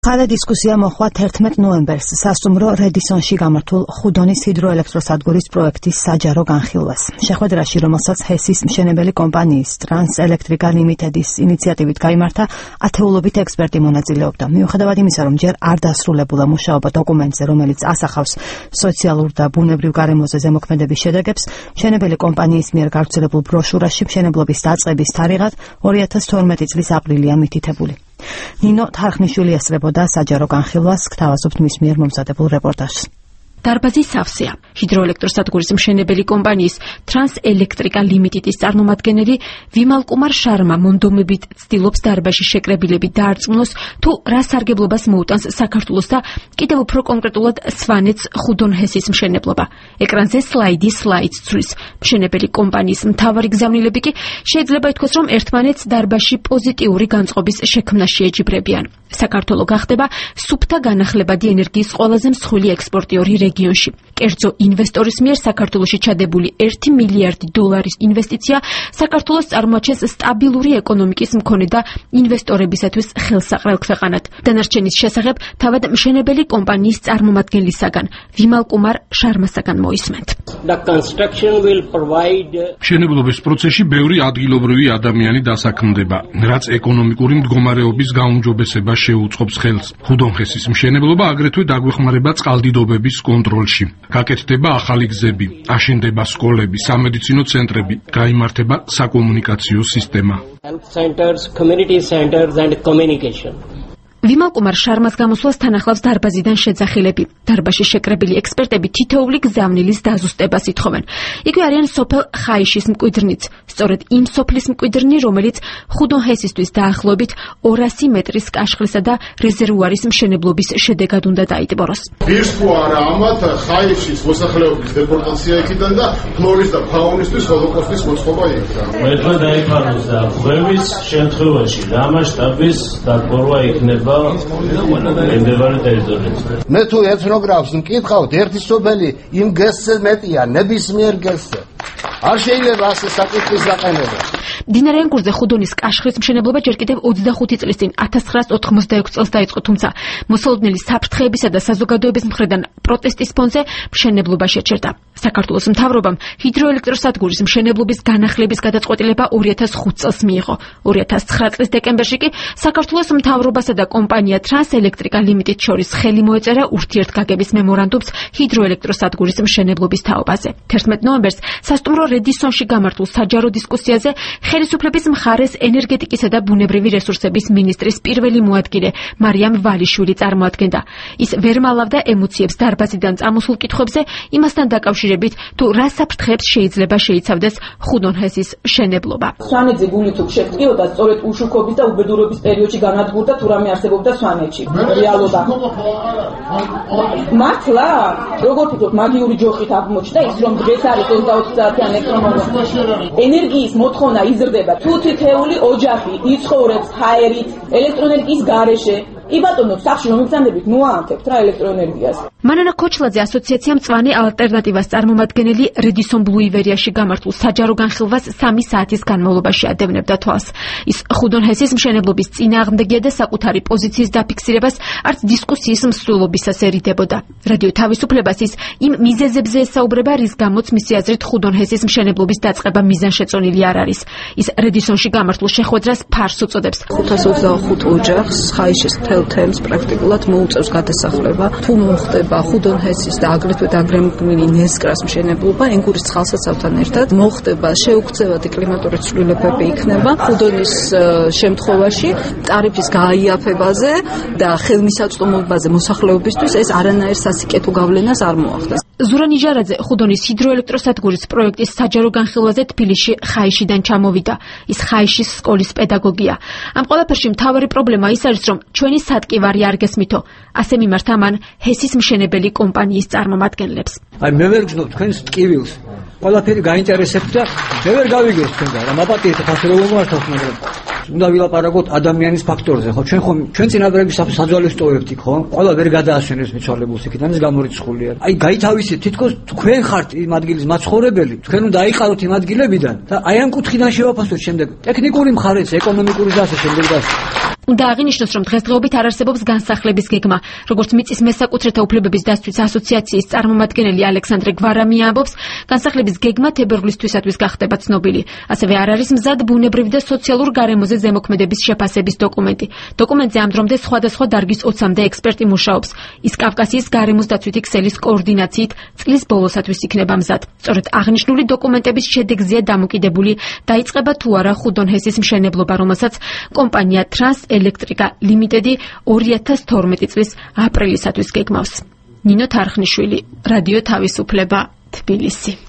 ხადა დისკუსია მოხდა 11 ნოემბერს სასტუმრო რედისონში გამართულ ხუდონის ჰიდროელექტროსადგურის პროექტის საჯარო განხილვას. შეხვედრაში, რომელსაც ჰესის მშენებელი კომპანიის ტრანსელექტრიკა ლიმიტედის ინიციატივით გაიმართა, ათეულობით ექსპერტი მონაწილეობდა. მიუხედავად იმისა, რომ ჯერ არ დასრულებულა მუშაობა დოკუმენტზე, რომელიც ასახავს სოციალურ და ბუნებრივ გარემოზე ზემოქმედების შედეგებს, მშენებელი კომპანიის მიერ გავრცელებულ ბროშურაში მშენებლობის დაწყების თარიღად 2012 წლის აპრილია მითითებული. ნინო თარხნიშვილი ესწრებოდა საჯარო განხილვას, გთავაზობთ მის მიერ მომზადებულ რეპორტაჟს. დარბაზი სავსეა. ჰიდროელექტროსადგურის მშენებელი კომპანიის ტრანსელექტრიკა ლიმიტედის წარმომადგენელი ვიმალკუმარ შარმა მონდომებით ცდილობს დარბაზში შეკრებილები დაარწმუნოს, თუ რა სარგებლობას მოუტანს საქართველოს და კიდევ უფრო კონკრეტულად სვანეთს ხუდონ-ჰესის მშენებლობა. ეკრანზე სლაიდს ცვლის. მშენებელი კომპანიის მთავარი გზავნილები კი შეიძლება ითქვას, რომ ერთმანეთს დარბაზში პოზიტიური განწყობის შექმნაში ეჯიბრებიან. საქართველო გახდება სუფთა განახლებადი ენერგიის ყველაზე მსხვილი ექსპორტიორი რეგიონში. კერძო ინვესტორის მიერ საქართველოში ჩადებული 1 მილიარდი დოლარის ინვესტიცია საქართველოს წარმოაჩენს სტაბილური ეკონომიკის მქონე და ინვესტორებისათვის ხელსაყრელ ქვეყანად. დანარჩენის შესახებ თავად მშენებელი კომპანიის წარმომადგენლისაგან ვიმალკუმარ შარმასაგან მოისმენთ. მშენებლობის პროცესში ბევრი ადგილობრივი ადამიანი დასაქმდება, რაც ეკონომიკური მდგომარეობის გაუმჯობესებას შეუწყობს ხელს. ხუდონ-ჰესის მშენებლობა აგრეთვე დაგვეხმარება წყალდიდობების კონტროლში. გაკეთდება ახალი გზები, აშენდება სკოლები, სამედიცინო ცენტრები, გაიმართება საკომუნიკაციო სისტემა. ვიმალკუმარ შარმას გამოსვლას თან ახლავს დარბაზიდან შეძახილები. დარბაზში შეკრებილი ექსპერტები თითოეული გზავნილის დაზუსტებას ითხოვენ. იქვე არიან სოფელ ხაიშის მკვიდრნიც, სწორედ იმ სოფლის მკვიდრნი, რომელიც ხუდონ-ჰესისთვის დაახლოებით 200 მეტრის კაშხლისა და რეზერვუარის მშენებლობის შედეგად უნდა დაიტბოროს. ბირსკო არა ამათ ხაიშის მოსახლეობის დეპორტაცია იქიდან და ფლორის და ფაუნისთვის ჰოლოკოსტის მოწყობა იქნა. მეტყვი დაიფაროს და ხვევის შემთხვევაში რა მასშტაბის დაგბორვა იქნება ენდევარი ტერიტორიაზე. მე თუ ეთნოგრაფს მკითხავთ, ერთი სოფელი იმ გესზე მეტია, ნებისმიერ გესზე. არ შეიძლება ასე საკითხის დაყენება. მდინარე ენგურზე ხუდონის კაშხლის მშენებლობა ჯერ კიდევ 25 წლის წინ 1986 წელს დაიწყო, თუმცა მოსალოდნელი საფრთხეებისა და საზოგადოების მხრიდან პროტესტის ფონზე მშენებლობა შეჩერდა. საქართველოს მთავრობამ ჰიდროელექტროსადგურის მშენებლობის განახლების გადაწყვეტილება 2005 წელს მიიღო. 2009 წლის დეკემბერში კი საქართველოს მთავრობასა და კომპანია ტრანსელექტრიკა ლიმიტედ შორის ხელი მოეწერა ურთიერთგაგების მემორანდუმს ჰიდროელექტროსადგურის მშენებლობის თაობაზე. 11 ნოემბერს სასტუმრო რედისონში გამართულ საჯარო დისკუსიაზე ხელისუფლების მხარეს ენერგეტიკისა და ბუნებრივი რესურსების მინისტრის პირველი მოადგილე მარიამ ვალიშვილი წარმოადგენდა. ის ვერ მალავდა ემოციებს დარბაზიდან წამოსულ კითხვებზე იმასთან დაკავშირებით, თუ რა საფრთხეებს შეიძლება შეიცავდეს ხუდონ-ჰესის მშენებლობა. სვანეთზე გული თუ შეგვწიოდა, სწორედ უშუქობის და უბედურობის პერიოდში განადგურდა თუ რამე არსებობდა სვანეთში. რეალობა. მართლა, როგორ თვითონ მაგიური ჯოხით აღმოჩნდა ის, რომ დღეს არის 24 საათიან ელექტრომობილიზაცია. ენერგიის მოთხოვნა იზრდება. თუ თითეული ოჯახი იცხოვრებს ჰაერით, ელექტროენერგიის გარეშე, კი ბატონო, სახში რომ მიგზავნებით, მოაანთებთ რა ელექტროენერგიას. მანანა ქოჩლაძე ასოციაცია მწვანე ალტერნატივას წარმომადგენელი რედისონ ბლუ ივერიაში გამართულ საჯარო განხილვას 3 საათის განმავლობაში ადევნებდა თვალს. ის ხუდონ-ჰესის მშენებლობის წინააღმდეგია და საკუთარი პოზიციის დაფიქსირებას არც დისკუსიის მსვლელობისას ერიდებოდა. რადიო თავისუფლებას ის იმ მიზეზებზე ესაუბრება, რის გამოც მისი აზრით ხუდონ-ჰესის მშენებლობის დაწყება მიზანშეწონილი არ არის. ის რედისონში გამართულ შეხვედრას ფარს უწოდებს. 525 ოჯახს ხაიშის მთელ თემს პრაქტიკულად მოუწევს გადასახლება. თუ მოხდება ხუდონ-ჰესის და აგრეთვე დაგრემული ნესკრას მშენებლობა ენგურის წყალსაცავთან ერთად, მოხდება შეუქცევადი კლიმატური ცვლილებები იქნება ხუდონის შემთხვევაში ტარიფის გაიაფებაზე და ხელმისაწვდომობაზე მოსახლეობისთვის ეს არანაირ სასიკეთო გავლენას არ მოახდენს. ზურა ნიჟარაძე ხუდონის ჰიდროელექტროსადგურის პროექტის საჯარო განხილვაზე თბილისში ხაიშიდან ჩამოვიდა. ის ხაიშის სკოლის პედაგოგია. ამ ყველაფერში მთავარი პრობლემა ის არის, რომ ჩვენი სატკივარი არ გესმითო. ასე მიმართა მან ჰესის მშენებელი კომპანიის წარმომადგენლებს. აი მე ვერ გძნობ თქვენს ტკივილს. ყველაფერი გაინტერესებთ და მე ვერ გავიგეს თქვენგან რა მაპატიეთ ხალხი როგორ მართავს, მაგრამ უნდა ვილაპარაკოთ ადამიანის ფაქტორზე, ხო? ჩვენ წინაპრების საძვალეს ტოვებთ იქ, ხო? ყველა ვერ გადაასვენებს მიცვალებულს იქიდან, ეს გამორიცხულია. აი გაითავისეთ, თითქოს თქვენ ხართ იმ ადგილის მაცხოვრებელი, თქვენ უნდა აიყაროთ იმ ადგილებიდან და აი ამ კუთხიდან შევაფასოთ შემდეგ ტექნიკური მხარეც, ეკონომიკური და ასე შემდეგ. უნდა აღინიშნოს, რომ დღესდღეობით არ არსებობს განსახლების გეგმა. როგორც მიწის მესაკუთრეთა უფლებების დასწრის ასოციაციის წარმომადგენელი ალექსანდრე გვარამია ამბობს, განსახლების გეგმა თებერვლისთვისათვის გახდება ცნობილი. ასევე არ არის მზად ბუნებრივი და სოციალურ გარემოზე ზემოქმედების შეფასების დოკუმენტი. დოკუმენტზე ამ დრომდე სხვადასხვა დარგის 20-მდე ექსპერტი მუშაობს. ის კავკასიის გარემოს დაცვითი ქსელის კოორდინაციით წლის ბოლოსათვის იქნება მზად. სწორედ აღნიშნული დოკუმენტების შედეგზეა დამოკიდებული, დაიწყება თუ არა ხუდონ ჰესის მშენებლობა, რომელსაც კომპანია Trans-Electrica Limited 2012 წლის აპრილისათვის გეგმავს. ნინო თარხნიშვილი, რადიო თავისუფლება, თბილისი.